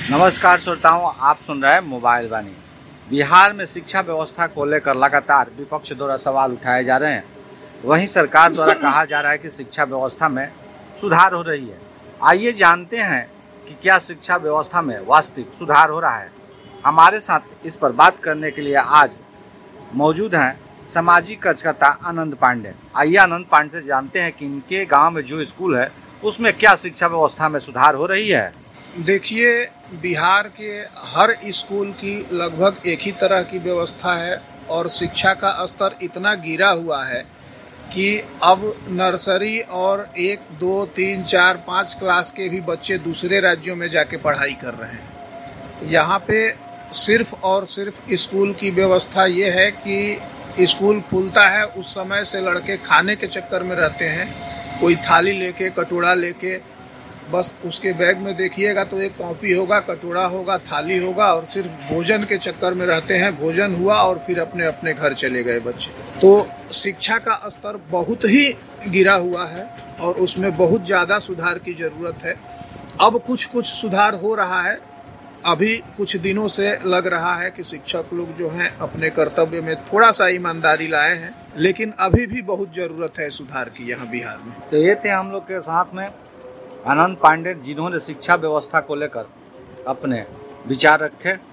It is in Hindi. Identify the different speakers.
Speaker 1: नमस्कार श्रोताओं, आप सुन रहे हैं मोबाइल वाणी। बिहार में शिक्षा व्यवस्था को लेकर लगातार विपक्ष द्वारा सवाल उठाए जा रहे हैं। वहीं सरकार द्वारा कहा जा रहा है कि शिक्षा व्यवस्था में सुधार हो रही है। आइए जानते हैं कि क्या शिक्षा व्यवस्था में वास्तविक सुधार हो रहा है। हमारे साथ इस पर बात करने के लिए आज मौजूद हैं सामाजिक कार्यकर्ता आनंद पांडे। आइए आनंद पांडे से जानते हैं कि इनके गाँव में जो स्कूल है उसमें क्या शिक्षा व्यवस्था में सुधार हो रही है।
Speaker 2: देखिए, बिहार के हर स्कूल की लगभग एक ही तरह की व्यवस्था है और शिक्षा का स्तर इतना गिरा हुआ है कि अब नर्सरी और 1, 2, 3, 4, 5 क्लास के भी बच्चे दूसरे राज्यों में जाके पढ़ाई कर रहे हैं। यहाँ पे सिर्फ और सिर्फ स्कूल की व्यवस्था ये है कि स्कूल खुलता है उस समय से लड़के खाने के चक्कर में रहते हैं। कोई थाली लेके, कटोरा लेके, बस उसके बैग में देखिएगा तो एक कॉपी होगा, कटोरा होगा, थाली होगा और सिर्फ भोजन के चक्कर में रहते हैं। भोजन हुआ और फिर अपने अपने घर चले गए बच्चे। तो शिक्षा का स्तर बहुत ही गिरा हुआ है और उसमें बहुत ज़्यादा सुधार की ज़रूरत है। अब कुछ सुधार हो रहा है। अभी कुछ दिनों से लग रहा है कि शिक्षक लोग जो हैं अपने कर्तव्य में थोड़ा सा ईमानदारी लाए हैं, लेकिन अभी भी बहुत ज़रूरत है सुधार की यहाँ बिहार में।
Speaker 1: तो ये थे हम लोग के साथ में आनंद पांडे, जिन्होंने शिक्षा व्यवस्था को लेकर अपने विचार रखे।